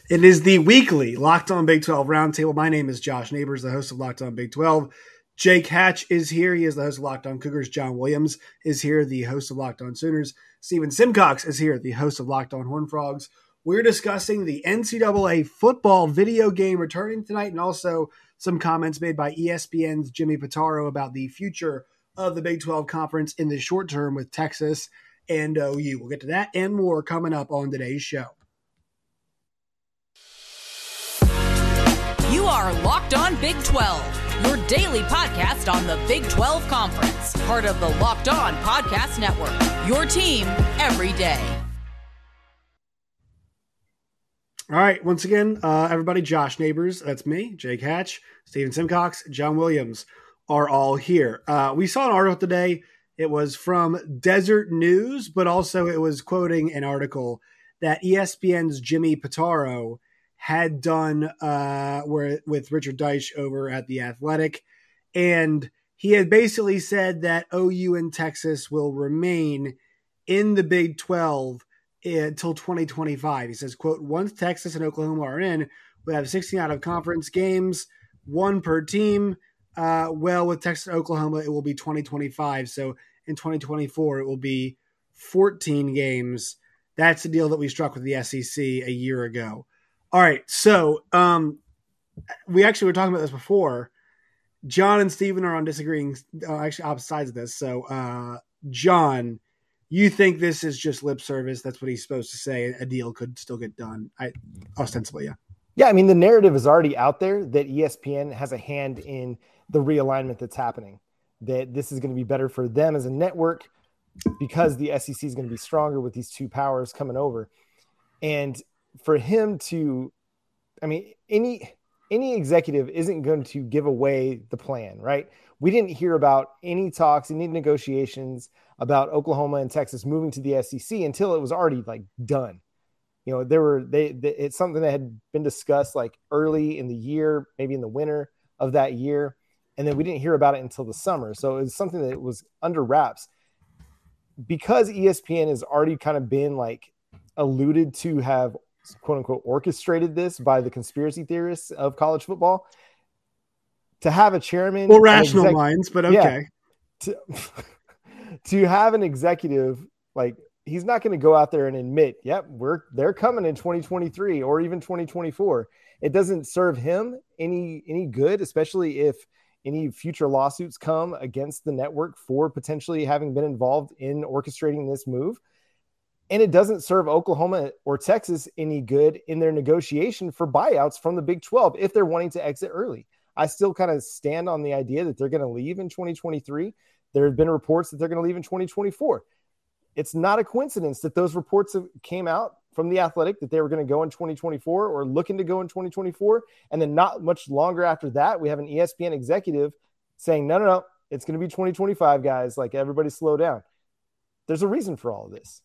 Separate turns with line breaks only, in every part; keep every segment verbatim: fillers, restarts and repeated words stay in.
It is the weekly Locked On Big twelve Roundtable. My name is Josh Neighbors, the host of Locked On Big twelve. Jake Hatch is here. He is the host of Locked On Cougars. John Williams is here, the host of Locked On Sooners. Steven Simcox is here, the host of Locked On Horned Frogs. We're discussing the N C double A football video game returning tonight, and also some comments made by E S P N's Jimmy Pitaro about the future of the Big twelve Conference in the short term with Texas and O U. We'll get to that and more coming up on today's show.
You are Locked On Big twelve, your daily podcast on the Big twelve Conference, part of the Locked On Podcast Network, your team every day.
All right, once again, uh, everybody, Josh Neighbors, that's me, Jake Hatch, Steven Simcox, John Williams are all here. Uh, we saw an article today. It was from Desert News, but also it was quoting an article that E S P N's Jimmy Pitaro had done uh, where, with Richard Deitsch over at The Athletic. And he had basically said that O U and Texas will remain in the Big twelve until twenty twenty-five. He says, quote, once Texas and Oklahoma are in, we have sixteen out of conference games, one per team. Uh, well, with Texas and Oklahoma, it will be twenty twenty-five. So in twenty twenty-four, it will be fourteen games. That's the deal that we struck with the S E C a year ago. All right, so um, we actually were talking about this before. John and Steven are on disagreeing, uh, actually opposite sides of this. So, uh, John, you think this is just lip service? That's what he's supposed to say. A deal could still get done, I, ostensibly, yeah.
Yeah, I mean, the narrative is already out there that E S P N has a hand in the realignment that's happening, that this is going to be better for them as a network because the S E C is going to be stronger with these two powers coming over. And for him to, I mean, any any executive isn't going to give away the plan, right? We didn't hear about any talks, any negotiations about Oklahoma and Texas moving to the S E C until it was already like done. You know, there were they, they it's something that had been discussed like early in the year, maybe in the winter of that year, and then we didn't hear about it until the summer. So it was something that was under wraps because E S P N has already kind of been like alluded to have quote unquote orchestrated this by the conspiracy theorists of college football. To have a chairman,
well, rational exec- minds, but okay.
Yeah, to, to have an executive, like he's not going to go out there and admit, yep, we're they're coming in twenty twenty-three or even twenty twenty-four. It doesn't serve him any any good, especially if any future lawsuits come against the network for potentially having been involved in orchestrating this move. And it doesn't serve Oklahoma or Texas any good in their negotiation for buyouts from the Big twelve if they're wanting to exit early. I still kind of stand on the idea that they're going to leave in twenty twenty-three. There have been reports that they're going to leave in twenty twenty-four. It's not a coincidence that those reports came out from The Athletic that they were going to go in twenty twenty-four or looking to go in twenty twenty-four. And then not much longer after that, we have an E S P N executive saying, no, no, no, it's going to be twenty twenty-five, guys. Like, everybody slow down. There's a reason for all of this.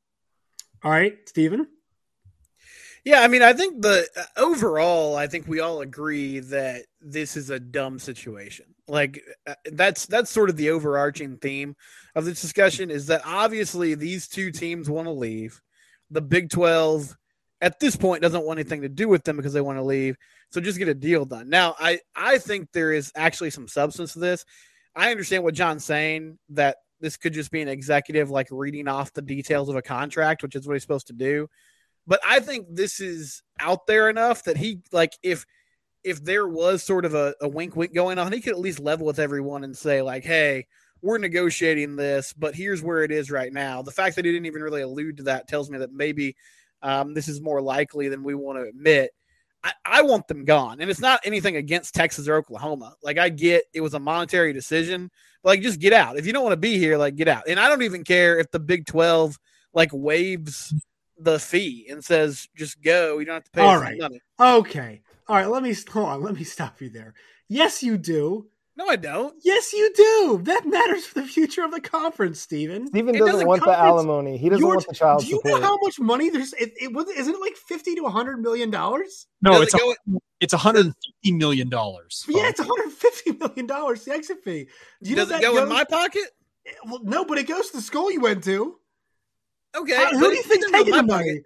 All right, Steven?
Yeah, I mean, I think the uh, overall, I think we all agree that this is a dumb situation. Like uh, that's that's sort of the overarching theme of this discussion is that obviously these two teams want to leave. The Big twelve at this point doesn't want anything to do with them because they want to leave. So just get a deal done. Now, I, I think there is actually some substance to this. I understand what John's saying, that this could just be an executive like reading off the details of a contract, which is what he's supposed to do. But I think this is out there enough that he, like, if if there was sort of a, a wink wink going on, he could at least level with everyone and say, like, hey, we're negotiating this, but here's where it is right now. The fact that he didn't even really allude to that tells me that maybe um, this is more likely than we want to admit. I, I want them gone. And it's not anything against Texas or Oklahoma. Like, I get it was a monetary decision, but, like, just get out. If you don't want to be here, like, get out. And I don't even care if the Big twelve, like, waives the fee and says, just go. You don't have to pay
All
us
right.
money.
Okay. All right. Let me, hold on. Let me stop you there. Yes, you do.
No, I don't.
Yes, you do. That matters for the future of the conference, Steven.
Steven doesn't, doesn't want the alimony. He doesn't want the child
support. Do you
support.
know how much money there's? It, it was. Isn't it like fifty to a hundred million dollars?
No,
Does
it's
it
a,
go,
it's a hundred and fifty million dollars.
Yeah, it's a hundred and fifty million dollars. The exit fee. Do you
does
know
it
that
go
goes,
in my pocket?
Well, no, but it goes to the school you went to.
Okay.
How, who do you think's taking the money?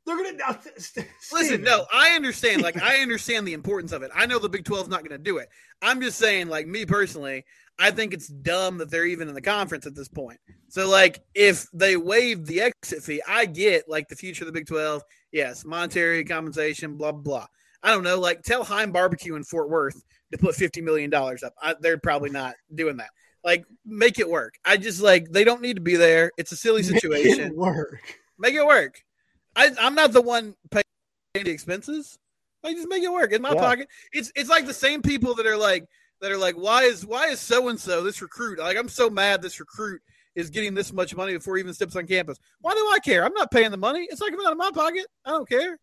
They're going to st-
listen. No, I understand. Like, I understand the importance of it. I know the Big twelve is not going to do it. I'm just saying, like, me personally, I think it's dumb that they're even in the conference at this point. So, like, if they waive the exit fee, I get, like, the future of the Big twelve. Yes, monetary compensation, blah, blah. I don't know. Like, tell Heim Barbecue in Fort Worth to put fifty million dollars up. I, they're probably not doing that. Like, make it work. I just, like, they don't need to be there. It's a silly situation.
Make it work.
Make it work. I, I'm not the one paying the expenses. Like, just make it work in my yeah. pocket. It's it's like the same people that are like that are like, why is why is so and so this recruit? Like, I'm so mad this recruit is getting this much money before he even steps on campus. Why do I care? I'm not paying the money. It's not coming out of my pocket. I don't care.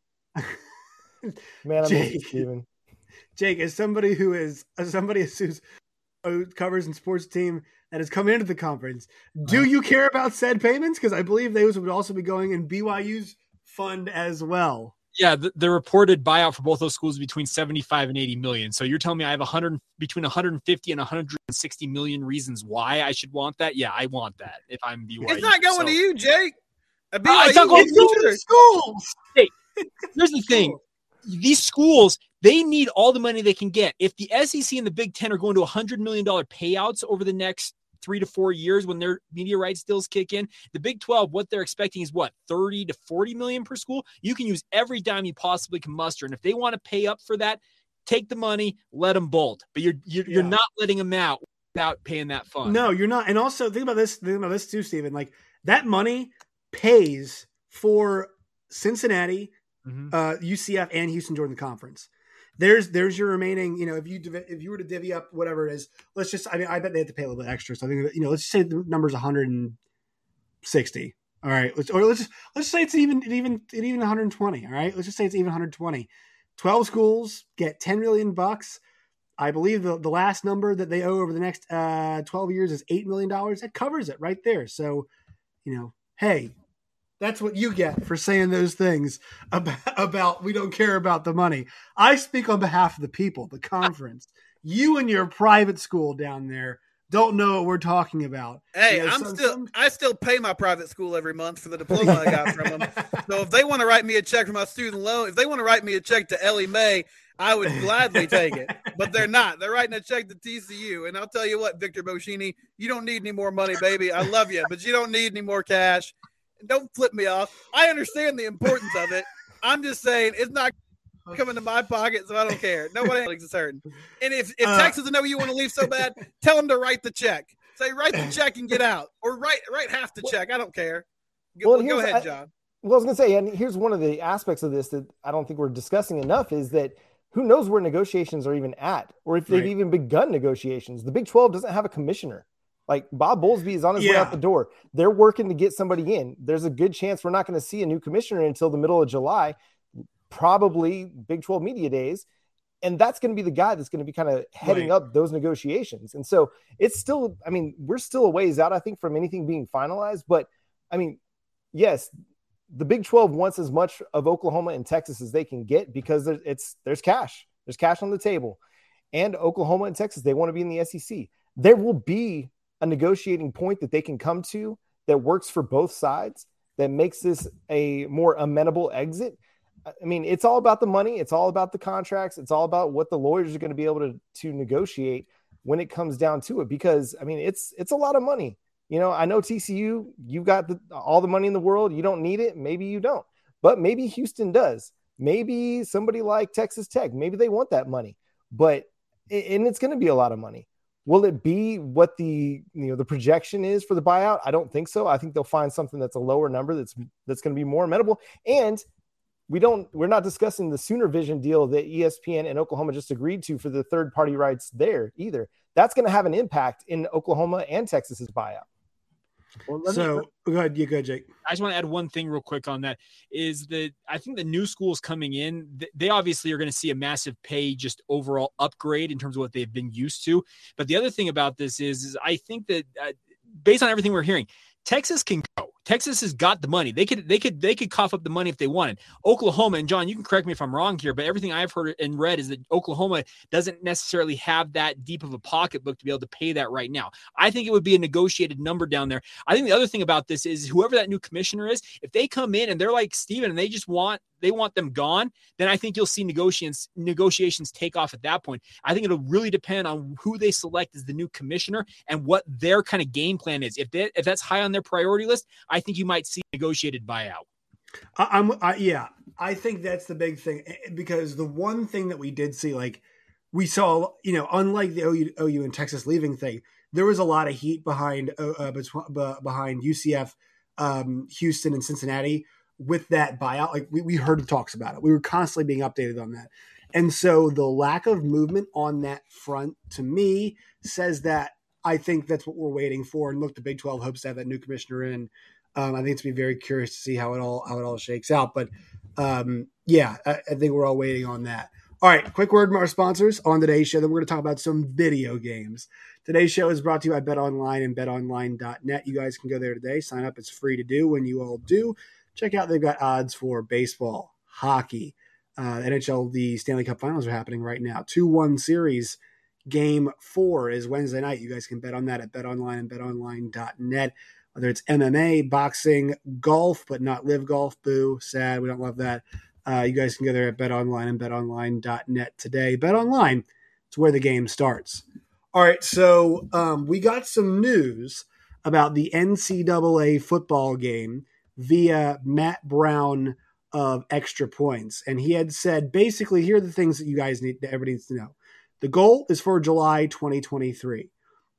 Man, I'm
Jake,
Steven.
Jake, as somebody who is as somebody who's who covers and sports team that has come into the conference, do you care about said payments? Because I believe those would also be going in B Y U's fund as well.
Yeah, the, the reported buyout for both those schools is between seventy-five and eighty million. So you're telling me I have one hundred between one hundred fifty and one hundred sixty million reasons why I should want that? Yeah, I want that if I'm B Y U.
It's not going
so.
to you, Jake.
Uh, it's not going
to the schools.
Hey, here's the thing. These schools, they need all the money they can get. If the S E C and the Big Ten are going to one hundred million dollars payouts over the next three to four years when their media rights deals kick in, the Big twelve, what they're expecting is what, thirty to forty million per school? You can use every dime you possibly can muster. And if they want to pay up for that, take the money, let them bolt. But you're you're, yeah. you're not letting them out without paying that fund.
No, you're not. And also think about this, think about this too, Stephen. Like, that money pays for Cincinnati, mm-hmm. uh, U C F, and Houston Jordan Conference. There's there's your remaining, you know, if you if you were to divvy up whatever it is, let's just, I mean, I bet they have to pay a little bit extra. So I think that, you know, let's just say the number's one hundred sixty. All right. Let's, or let's just, let's say it's even, it even, it even one hundred twenty. All right. Let's just say it's even one hundred twenty. twelve schools get ten million bucks. I believe the, the last number that they owe over the next uh, twelve years is eight million dollars. That covers it right there. So, you know, hey, that's what you get for saying those things about, about we don't care about the money. I speak on behalf of the people, the conference. You and your private school down there don't know what we're talking about.
Hey,
you know,
I'm
some,
still
some...
I still pay my private school every month for the diploma I got from them. So if they want to write me a check for my student loan, if they want to write me a check to Ellie Mae, I would gladly take it. But they're not. They're writing a check to T C U. And I'll tell you what, Victor Boschini, you don't need any more money, baby. I love you, but you don't need any more cash. Don't flip me off. I understand the importance of it. I'm just saying it's not coming to my pocket, so I don't care. Nobody else is hurting. And if, if uh, Texas know you want to leave so bad, tell them to write the check. Say, write the check and get out. Or write write half the check. I don't care. Go, well, go ahead, John. I,
well, I was going to say, and here's one of the aspects of this that I don't think we're discussing enough is that who knows where negotiations are even at or if they've right. even begun negotiations. The Big twelve doesn't have a commissioner. Like, Bob Bowlesby is on his yeah. way out the door. They're working to get somebody in. There's a good chance we're not going to see a new commissioner until the middle of July, probably Big twelve Media Days. And that's going to be the guy that's going to be kind of heading right. up those negotiations. And so it's still, I mean, we're still a ways out, I think, from anything being finalized. But, I mean, yes, the Big twelve wants as much of Oklahoma and Texas as they can get because there's, it's, there's cash. There's cash on the table. And Oklahoma and Texas, they want to be in the S E C. There will be a negotiating point that they can come to that works for both sides, that makes this a more amenable exit. I mean, it's all about the money. It's all about the contracts. It's all about what the lawyers are going to be able to, to negotiate when it comes down to it, because I mean, it's, it's a lot of money. You know, I know T C U, you've got the, all the money in the world. You don't need it. Maybe you don't, but maybe Houston does. Maybe somebody like Texas Tech, maybe they want that money, but, and it's going to be a lot of money. Will it be what the, you know, the projection is for the buyout? I don't think so. I think they'll find something that's a lower number that's that's going to be more amenable. And we don't, we're not discussing the Sooner Vision deal that E S P N and Oklahoma just agreed to for the third party rights there either. That's going to have an impact in Oklahoma and Texas's buyout.
Well, so me, go ahead, you go, Jake.
I just want to add one thing real quick on that is that I think the new schools coming in, they obviously are going to see a massive pay just overall upgrade in terms of what they've been used to. But the other thing about this is, is I think that uh, based on everything we're hearing, Texas can go. Texas has got the money. They could they could they could cough up the money if they wanted. Oklahoma, and John, you can correct me if I'm wrong here, but everything I've heard and read is that Oklahoma doesn't necessarily have that deep of a pocketbook to be able to pay that right now. I think it would be a negotiated number down there. I think the other thing about this is whoever that new commissioner is, if they come in and they're like Steven and they just want they want them gone, then I think you'll see negotiations negotiations take off at that point. I think it'll really depend on who they select as the new commissioner and what their kind of game plan is. If they, if that's high on their priority list, I think you might see negotiated buyout.
I, I'm I, yeah, I think that's the big thing, because the one thing that we did see, like we saw, you know, unlike the O U, O U and Texas leaving thing, there was a lot of heat behind uh, behind U C F, um, Houston, and Cincinnati with that buyout. Like we, we heard talks about it. We were constantly being updated on that. And so the lack of movement on that front, to me, says that I think that's what we're waiting for. And look, the Big twelve hopes to have that new commissioner in. Um, I think it's be very curious to see how it all how it all shakes out. But um, yeah, I, I think we're all waiting on that. All right, quick word from our sponsors on today's show. Then we're going to talk about some video games. Today's show is brought to you by BetOnline and bet online dot net. You guys can go there today. Sign up. It's free to do. When you all do, check out, they've got odds for baseball, hockey, uh, N H L. The Stanley Cup Finals are happening right now. two one series, game four is Wednesday night. You guys can bet on that at BetOnline and bet online dot net. Whether it's M M A, boxing, golf, but not live golf. Boo, sad. We don't love that. Uh, you guys can go there at BetOnline and bet online dot net today. BetOnline, it's where the game starts. All right, so um, we got some news about the N C double A football game via Matt Brown of Extra Points. And he had said, basically, here are the things that you guys need, that everybody needs to know. The goal is for July twenty twenty-three.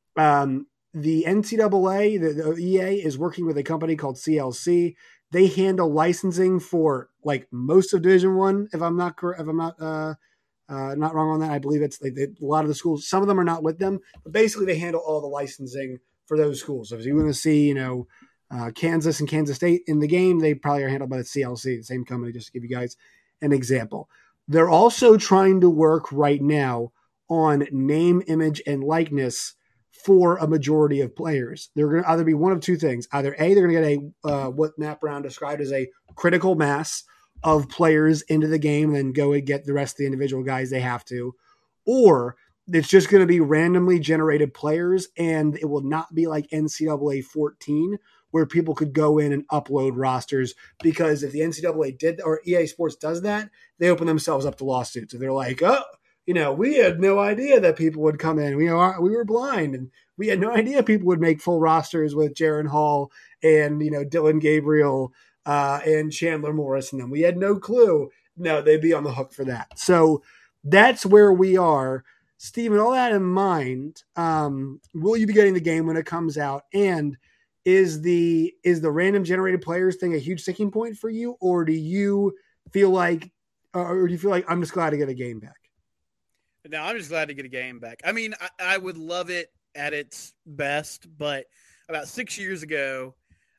Um, the N C double A, the, the E A, is working with a company called C L C. They handle licensing for like most of Division One. If I'm not correct, if I'm not uh, uh, not wrong on that, I believe it's like they, a lot of the schools. Some of them are not with them, but basically they handle all the licensing for those schools. So if you want to see, you know, uh, Kansas and Kansas State in the game, they probably are handled by the C L C, the same company. Just to give you guys an example, they're also trying to work right now on name, image, and likeness for a majority of players. They're going to either be one of two things. Either A, they're going to get a uh, what Matt Brown described as a critical mass of players into the game, and then go and get the rest of the individual guys they have to. Or it's just going to be randomly generated players, and it will not be like N C double A fourteen, where people could go in and upload rosters, because if the N C double A did, or E A Sports does that, they open themselves up to lawsuits. So they're like, oh, you know, we had no idea that people would come in. We, you know, we were blind, and we had no idea people would make full rosters with Jaron Hall and, you know, Dylan Gabriel uh, and Chandler Morris in them. We had no clue. No, they'd be on the hook for that. So that's where we are. Steven, all that in mind, um, will you be getting the game when it comes out? And is the is the random generated players thing a huge sticking point for you, or do you feel like, or do you feel like I'm just glad to get a game back?
No, I'm just glad to get a game back. I mean, I, I would love it at its best, but about six years ago,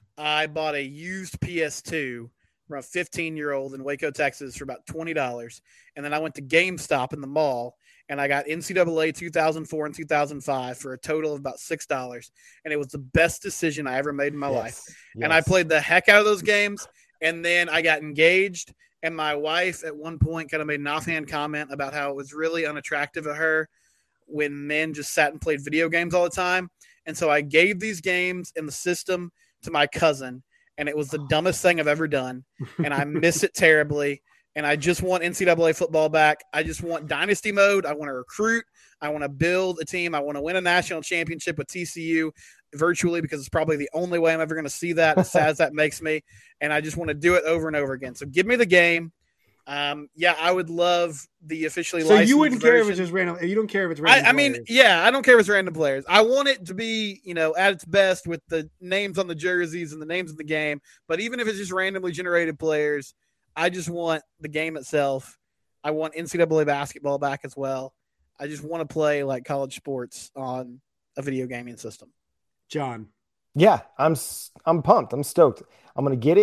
I bought a used P S two from a fifteen-year-old in Waco, Texas for about twenty dollars, and then I went to GameStop in the mall, and I got N C double A two thousand four and two thousand five for a total of about six dollars, and it was the best decision I ever made in my yes, life. Yes. And I played the heck out of those games, and then I got engaged, and my wife at one point kind of made an offhand comment about how it was really unattractive of her when men just sat and played video games all the time. And so I gave these games and the system to my cousin, and it was the dumbest thing I've ever done, and I miss it terribly. And I just want N C double A football back. I just want dynasty mode. I want to recruit. I want to build a team. I want to win a national championship with T C U virtually, because it's probably the only way I'm ever going to see that, as sad as that makes me. And I just want to do it over and over again. So give me the game. Um, yeah, I would love the officially
so
licensed
you wouldn't
version.
care if it's just random. You don't care if it's random.
I, I mean, yeah, I don't care if it's random players. I want it to be, you know, at its best with the names on the jerseys and the names of the game. But even if it's just randomly generated players, I just want the game itself. I want N C double A basketball back as well. I just want to play like college sports on a video gaming system.
John.
Yeah, I'm I'm pumped. I'm stoked. I'm going to get it.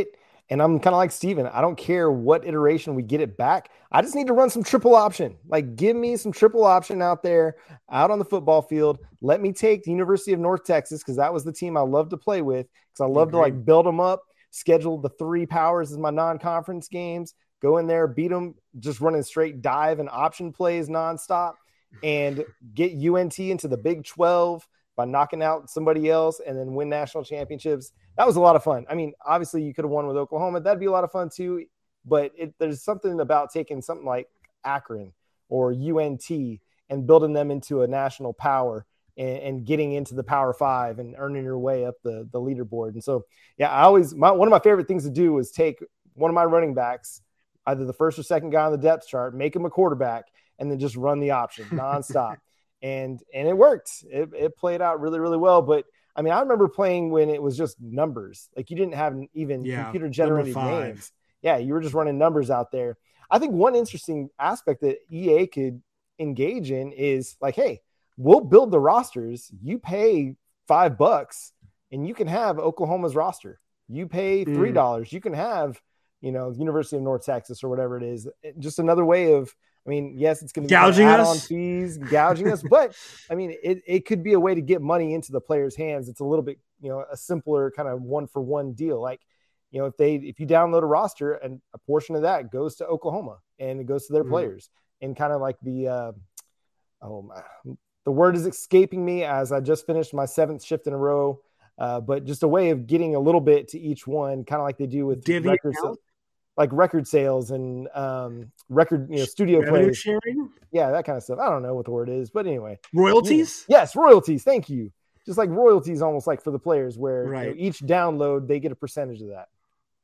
And I'm kind of like Steven. I don't care what iteration we get it back. I just need to run some triple option. Like, give me some triple option out there, out on the football field. Let me take the University of North Texas, because that was the team I love to play with, because I love to like build them up, schedule the three powers as my non-conference games, go in there, beat them, just running straight dive and option plays nonstop, and get U N T into the Big twelve by knocking out somebody else and then win national championships. That was a lot of fun. I mean, obviously you could have won with Oklahoma. That'd be a lot of fun too. But it, there's something about taking something like Akron or U N T and building them into a national power and, and getting into the Power Five and earning your way up the, the leaderboard. And so, yeah, I always, my, one of my favorite things to do is take one of my running backs, either the first or second guy on the depth chart, make him a quarterback, and then just run the option nonstop. And and it worked. It, it played out really, really well. But, I mean, I remember playing when it was just numbers. Like, you didn't have even
yeah,
computer-generated games. Yeah, you were just running numbers out there. I think one interesting aspect that E A could engage in is, like, hey, we'll build the rosters. You pay five bucks, and you can have Oklahoma's roster. You pay three dollars. Mm. You can have, you know, University of North Texas or whatever it is. Just another way of, I mean, yes, it's going to be
gouging
add-on
us,
fees, gouging us, but I mean, it, it could be a way to get money into the players' hands. It's a little bit, you know, a simpler kind of one for one deal. Like, you know, if they, if you download a roster and a portion of that goes to Oklahoma and it goes to their mm-hmm. players, and kind of like the, uh, oh my, the word is escaping me as I just finished my seventh shift in a row. Uh, but just a way of getting a little bit to each one, kind of like they do with
Divvy
records. Like record sales and um, record, you know, studio
revenue
plays.
sharing?
Yeah, that kind of stuff. I don't know what the word is, but anyway.
Royalties?
Yeah. Yes, royalties. Thank you. Just like royalties, almost like for the players, where
right.
you know, each download, they get a percentage of that.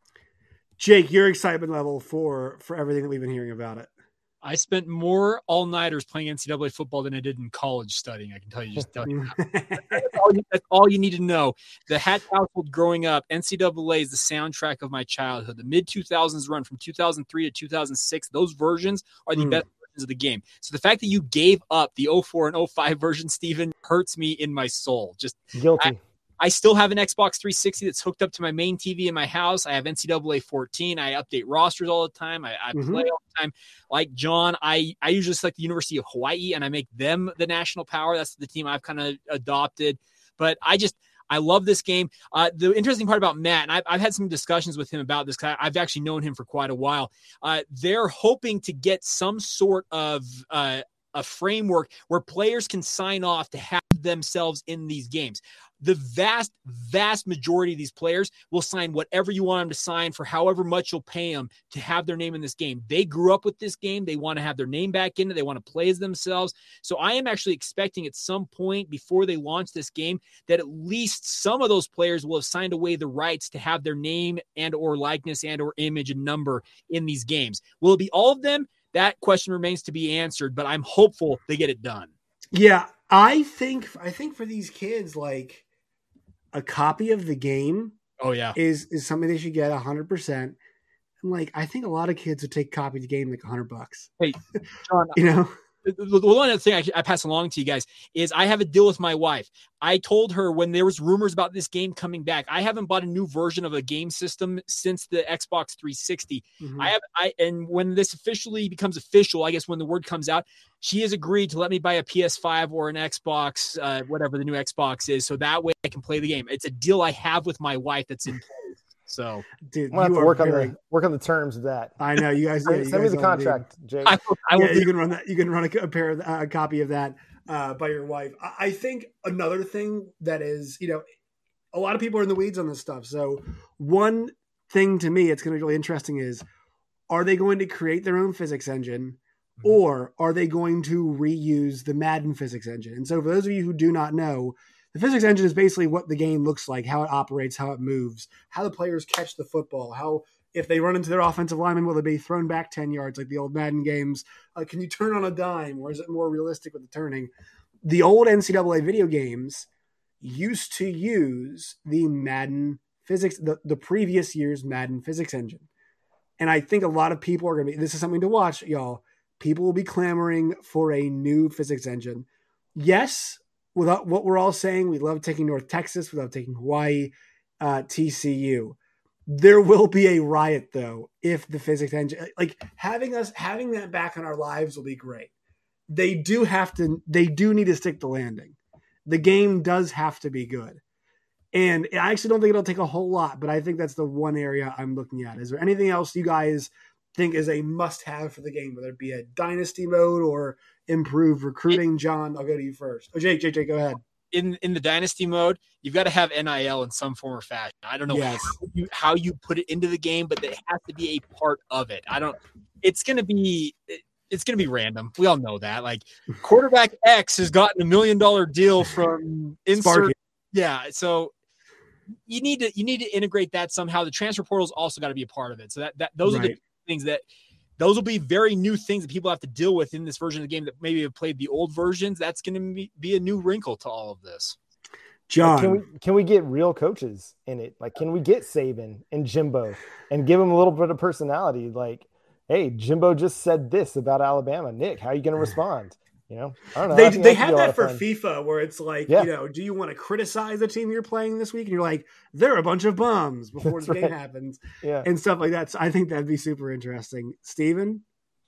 Jake, your excitement level for, for everything that we've been hearing about it.
I spent more all-nighters playing N C double A football than I did in college studying. I can tell you, just tell you that. that's, all you, that's all you need to know. The Hatch household growing up, N C double A is the soundtrack of my childhood. The mid two thousands run from two thousand three to two thousand six, those versions are the mm. best versions of the game. So the fact that you gave up the oh four and oh five version, Steven, hurts me in my soul. Just
guilty.
I, I still have an Xbox three sixty that's hooked up to my main T V in my house. I have N C double A fourteen. I update rosters all the time. I, I mm-hmm. play all the time. Like John, I, I usually select the University of Hawaii, and I make them the national power. That's the team I've kind of adopted. But I just – I love this game. Uh, the interesting part about Matt, and I've, I've had some discussions with him about this because I've actually known him for quite a while. Uh, they're hoping to get some sort of uh, a framework where players can sign off to have themselves in these games. The vast, vast majority of these players will sign whatever you want them to sign for however much you'll pay them to have their name in this game. They grew up with this game. They want to have their name back in it. They want to play as themselves. So I am actually expecting at some point before they launch this game that at least some of those players will have signed away the rights to have their name and or likeness and or image and number in these games. Will it be all of them? That question remains to be answered, but I'm hopeful they get it done.
Yeah, I think I think for these kids, like, a copy of the game
oh yeah
is is something they should get one hundred percent. And like, I think a lot of kids would take a copy of the game like one hundred bucks.
Hey, John,
you know,
the, the one other thing I, I pass along to you guys is I have a deal with my wife. I told her when there was rumors about this game coming back, I haven't bought a new version of a game system since the Xbox three sixty. Mm-hmm. I have, I, and when this officially becomes official, I guess when the word comes out, she has agreed to let me buy a P S five or an Xbox, uh, whatever the new Xbox is. So that way I can play the game. It's a deal I have with my wife that's in place. So,
dude,
I'm gonna have to work very... on the work on the terms of that.
I know you guys. Yeah, you
Send
guys
me the contract, Jake.
I, I
yeah, you can run that. You can run a, a pair of, uh, a copy of that uh, by your wife. I, I think another thing that is, you know, a lot of people are in the weeds on this stuff. So one thing to me, it's going to be really interesting is, are they going to create their own physics engine, mm-hmm. or are they going to reuse the Madden physics engine? And so for those of you who do not know, the physics engine is basically what the game looks like, how it operates, how it moves, how the players catch the football, how if they run into their offensive lineman, will they be thrown back ten yards like the old Madden games? Uh, can you turn on a dime, or is it more realistic with the turning? The old N C double A video games used to use the Madden physics, the, the previous year's Madden physics engine. And I think a lot of people are going to be, this is something to watch, y'all. People will be clamoring for a new physics engine. Yes, without what we're all saying, we love taking North Texas, we love taking Hawaii, uh, T C U. There will be a riot though if the physics engine, like having us having that back in our lives, will be great. They do have to. They do need to stick to landing. The game does have to be good. And I actually don't think it'll take a whole lot, but I think that's the one area I'm looking at. Is there anything else you guys think is a must-have for the game, whether it be a dynasty mode or improved recruiting? John, I'll go to you first. Oh, Jake, Jake, Jake, go ahead.
In in the dynasty mode, you've got to have N I L in some form or fashion. I don't know
Yes.
how, you, how you put it into the game, but it has to be a part of it. I don't. It's going to be. It, It's going to be random. We all know that. Like quarterback X has gotten a million dollar deal from insert.
Sparky.
Yeah. So you need to, you need to integrate that somehow. The transfer portal's also got to be a part of it. So that, that those
Right.
are the things that those will be very new things that people have to deal with in this version of the game that maybe have played the old versions. That's going to be, be a new wrinkle to all of this.
John,
Like, can we can we get real coaches in it? Like, can we get Saban and Jimbo and give them a little bit of personality? Like, hey, Jimbo just said this about Alabama. Nick, how are you going to respond? You know, I don't know.
they
I think
they
that could
have
be a lot
that
of
for
fun.
FIFA where it's like,
Yeah.
you know, do you want to criticize the team you're playing this week? And you're like, they're a bunch of bums before
That's
the game
right.
happens
Yeah.
and stuff like that. So I think that'd be super interesting. Steven?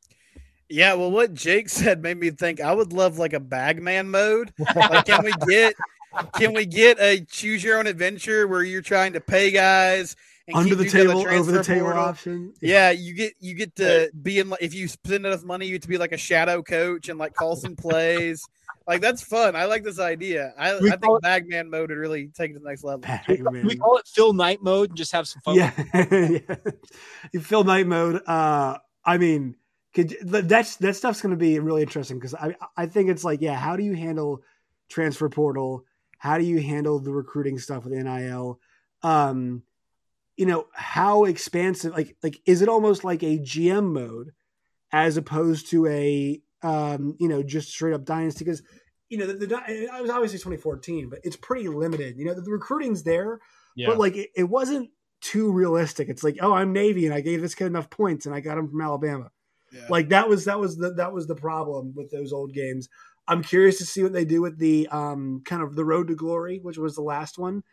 Yeah, well, what Jake said made me think I would love like a Bagman mode. Like, can we get can we get a choose your own adventure where you're trying to pay guys and
Under
keep
the
dudes out of
table, over the
transfer
table
portal?
option.
Yeah, you get you get to be in. If you spend enough money, you get to be like a shadow coach and like call some plays. Like that's fun. I like this idea. I,
We
I
call
think Bagman mode would really take it to the next level.
Can we call it Phil Knight mode and just have some fun?
Yeah. yeah. You Phil Knight mode. Uh, I mean, could that's that stuff's going to be really interesting because I I think it's like, yeah, how do you handle transfer portal? How do you handle the recruiting stuff with N I L? Um, you know, how expansive? Like like is it almost like a G M mode as opposed to a um, you know, just straight up dynasty? Because you know, the, the I was obviously twenty fourteen, but it's pretty limited. You know, the, the recruiting's there,
Yeah.
but like it, it wasn't too realistic. It's like, oh, I'm Navy and I gave this kid enough points and I got him from Alabama.
Yeah.
Like that was that was the that was the problem with those old games. I'm curious to see what they do with the um, kind of the Road to Glory, which was the last one.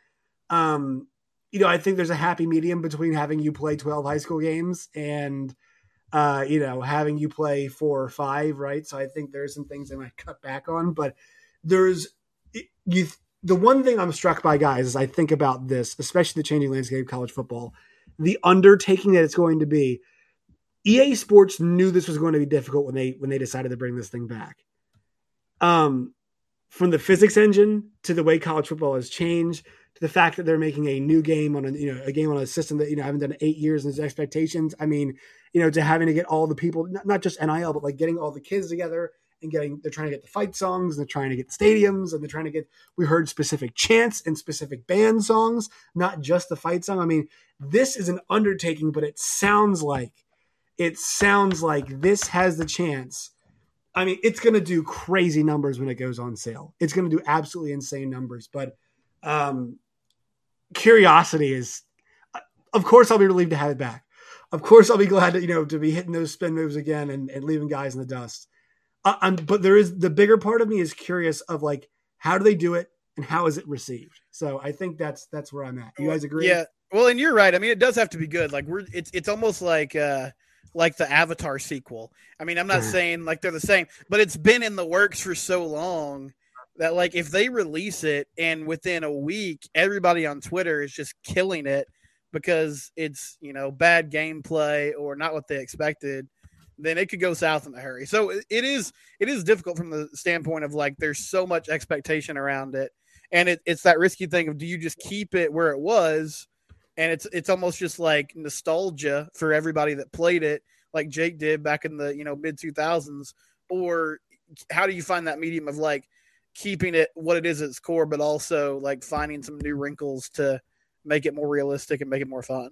Um, you know, I think there's a happy medium between having you play twelve high school games and uh, you know, having you play four or five, right? So I think there's some things they might cut back on, but there's you. The one thing I'm struck by, guys, as I think about this, especially the changing landscape of college football, the undertaking that it's going to be. E A Sports knew this was going to be difficult when they when they decided to bring this thing back. Um, from the physics engine to the way college football has changed to the fact that they're making a new game on a you know a game on a system that you know haven't done eight years and there's expectations. I mean, you know, to having to get all the people, not, not just N I L, but like getting all the kids together and getting they're trying to get the fight songs, and they're trying to get stadiums, and they're trying to get we heard specific chants and specific band songs, not just the fight song. I mean, this is an undertaking, but it sounds like it sounds like this has the chance. I mean, it's going to do crazy numbers when it goes on sale. It's going to do absolutely insane numbers. But um, curiosity is, of course, I'll be relieved to have it back. Of course, I'll be glad to you know to be hitting those spin moves again and, and leaving guys in the dust. Uh, I'm, but there is the bigger part of me is curious of like how do they do it and how is it received. So I think that's that's where I'm at. You guys agree?
Yeah. Well, and you're right. I mean, it does have to be good. Like we're it's it's almost like uh like the Avatar sequel. I mean, I'm not saying like they're the same, but it's been in the works for so long that like if they release it and within a week everybody on Twitter is just killing it because it's, you know, bad gameplay or not what they expected, then it could go south in a hurry. So it is it is difficult from the standpoint of like there's so much expectation around it. And it, it's that risky thing of do you just keep it where it was? And it's it's almost just like nostalgia for everybody that played it, like Jake did back in the you know mid two thousands. Or how do you find that medium of like keeping it what it is at its core, but also like finding some new wrinkles to make it more realistic and make it more fun?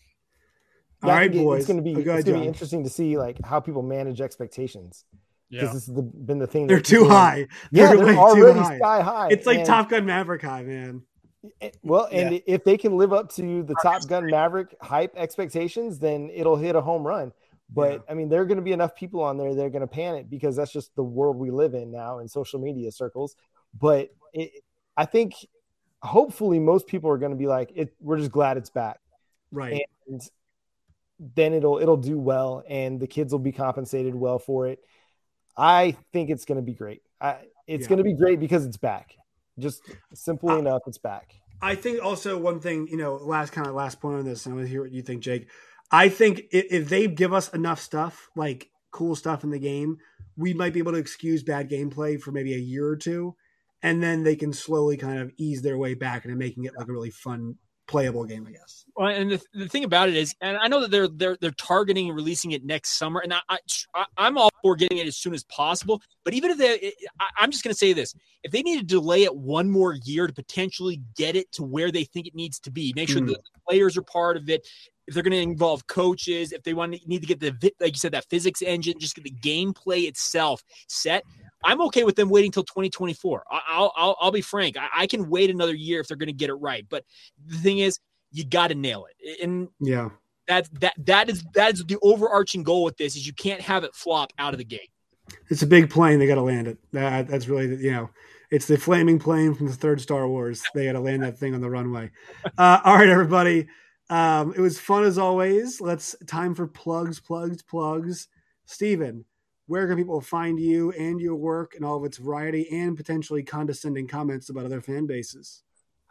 All
Yeah, I
right,
think it-
boys.
It's going to be
Oh, go ahead,
it's going to
John.
be interesting to see like how people manage expectations because
Yeah.
this has the, been the thing.
They're
that
too
people are-
high.
Yeah,
They're
they're,
way too
already
high.
sky high.
It's like
and-
Top Gun Maverick high, man.
Well, and if they can live up to the Top Gun Maverick hype expectations, then it'll hit a home run. But
Yeah.
I mean, there are going to be enough people on there that are going to pan it because that's just the world we live in now in social media circles. But it, I think hopefully most people are going to be like, it, we're just glad it's back.
Right.
And then it'll it'll do well, and the kids will be compensated well for it. I think it's going to be great. I, it's
Yeah.
going to be great because it's back. Just simply
Uh,
enough, it's back.
I think also one thing, you know, last kind of last point on this, and I want to hear what you think, Jake. I think if, if they give us enough stuff, like cool stuff in the game, we might be able to excuse bad gameplay for maybe a year or two, and then they can slowly kind of ease their way back into making it like a really fun, playable game, I guess.
Well, and the, the thing about it is, and I know that they're they're they're targeting and releasing it next summer, and I, I I'm all for getting it as soon as possible. But even if they, I, I'm just going to say this: if they need to delay it one more year to potentially get it to where they think it needs to be, make sure
Mm.
the players are part of it. If they're going to involve coaches, if they want to need to get the, like you said, that physics engine, just get the gameplay itself set. I'm okay with them waiting until twenty twenty-four. I'll, I'll, I'll be frank. I, I can wait another year if they're going to get it right. But the thing is, you got to nail it. And
Yeah.
that, that, that is, that is the overarching goal with this is you can't have it flop out of the gate.
It's a big plane. They got to land it. That, that's really, the, you know, it's the flaming plane from the third Star Wars. They got to land that thing on the runway. Uh, all right, everybody. Um, it was fun as always. Let's time for plugs, plugs, plugs. Steven, where can people find you and your work and all of its variety and potentially condescending comments about other fan bases?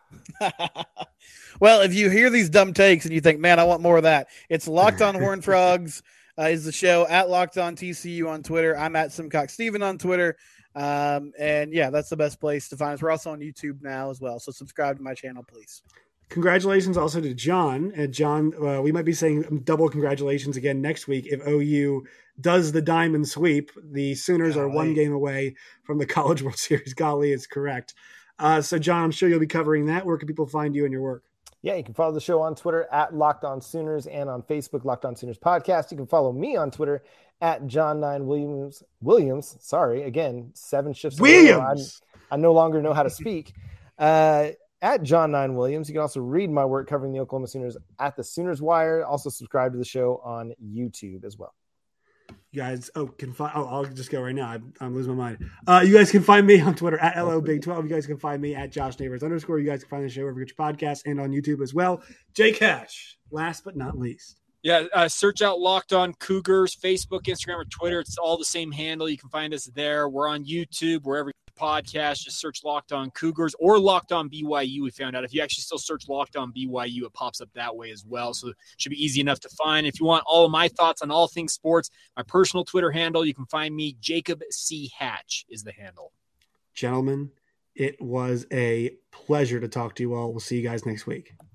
Well, if you hear these dumb takes and you think, man, I want more of that, it's Locked On Horned Frogs uh, is the show, at Locked On T C U on Twitter. I'm at Simcox Steven on Twitter. Um, and yeah, that's the best place to find us. We're also on YouTube now as well. So subscribe to my channel, please.
Congratulations also to John. And John, uh, we might be saying double congratulations again next week if O U does the diamond sweep. The Sooners
Golly.
are one game away from the College World Series. Golly, it's correct. Uh, so, John, I'm sure you'll be covering that. Where can people find you and your work?
Yeah, you can follow the show on Twitter at Locked On Sooners and on Facebook, Locked On Sooners Podcast. You can follow me on Twitter at John Nine Williams. Williams, sorry, again, seven shifts. in a row.
Williams!
I no longer know how to speak. Uh, at John Nine Williams. You can also read my work covering the Oklahoma Sooners at the Sooners Wire. Also subscribe to the show on YouTube as well.
You guys, oh, can find. Oh, I'll just go right now. I'm, I'm losing my mind. Uh, you guys can find me on Twitter at L O Big twelve. You guys can find me at Josh Neighbors underscore. You guys can find the show wherever you get your podcast and on YouTube as well. Jay Cash, last but not least.
Yeah, uh, search out Locked On Cougars, Facebook, Instagram, or Twitter. It's all the same handle. You can find us there. We're on YouTube, wherever you podcast. Just search Locked On Cougars or Locked On B Y U. We found out if you actually still search Locked On B Y U, it pops up that way as well. So it should be easy enough to find. If you want all of my thoughts on all things sports, my personal Twitter handle, you can find me. Jacob C. Hatch is the handle.
Gentlemen, it was a pleasure to talk to you all. We'll see you guys next week.